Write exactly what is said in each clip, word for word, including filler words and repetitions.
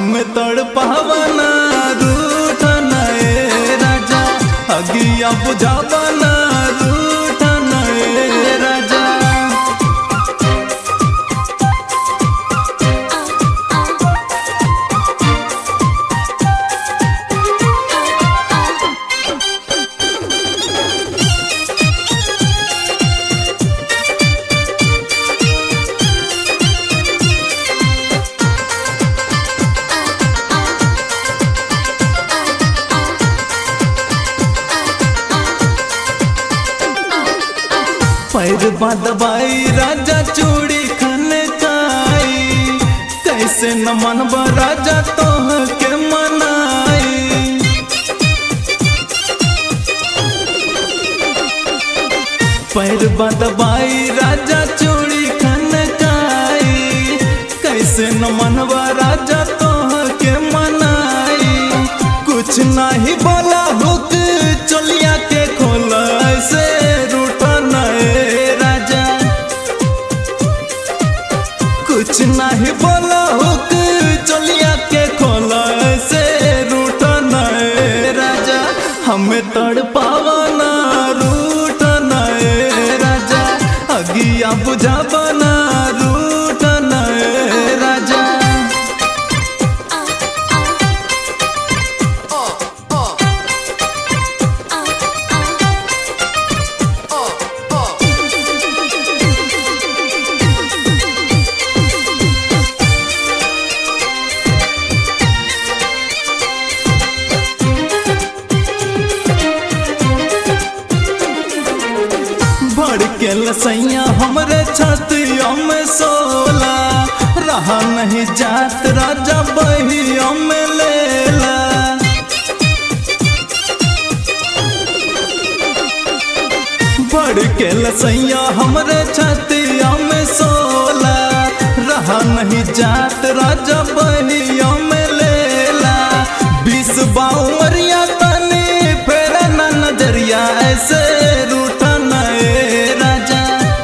हमें तड़पावना रूठना ए राजा, अगिया बुझावना रूठना ए राजा। पैर बादबाई राजा चूड़ी खने खाई, कैसे न मनबा राजा तोह के मनाई। पैर बादबाई राजा चूड़ी खने खाई, कैसे न मनबा राजा तोह के मनाई। कुछ नहीं बोला हुक चोलिया के खोला से कुछ नहीं बोला हुक चलिया के खोला से रूठना ए राजा, हमें तड़पावना रूठना ए राजा, अगिया बुझावना रूठना ए राजा। के लसैया हमरे छतिया में सोला, रहा नहीं जात राजा बहिया में लेला। बढ़ के लसैया हमरे छतिया में सोला, रहा नहीं जात राजा बहिया में लेला। बीस बाऊ मरिया तनी फेरा ना नजरिया ऐसे रूठना ए राजा।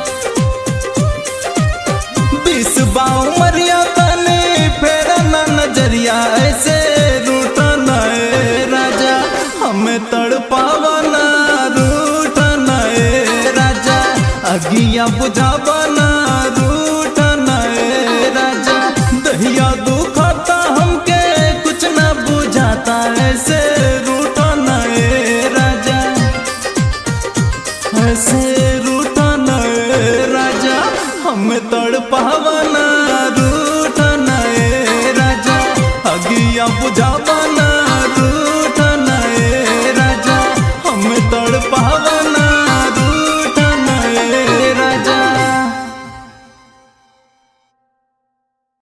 बाऊ मरिया तनी फेरा ना नजरिया ऐसे रूठना ए राजा, हमें तड़पावना रूठना ए राजा, अगिया बुझावना रूठना ए राजा। दहिया दुखता हमके कुछ न बुझाता ऐसे रूठना ए राजा, ऐसे रूठना ए राजा, हमें तड़पावना रूठना ए राजा, अगिया बुझावना